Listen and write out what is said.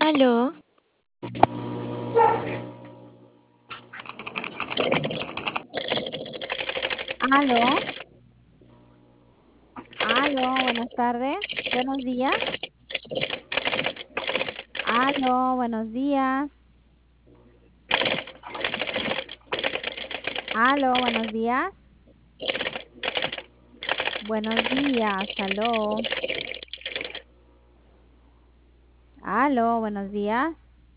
Aló, Aló, aló, buenas tardes, buenos días. Aló, buenos días. Aló, buenos días. Buenos días, aló. Aló, buenos días.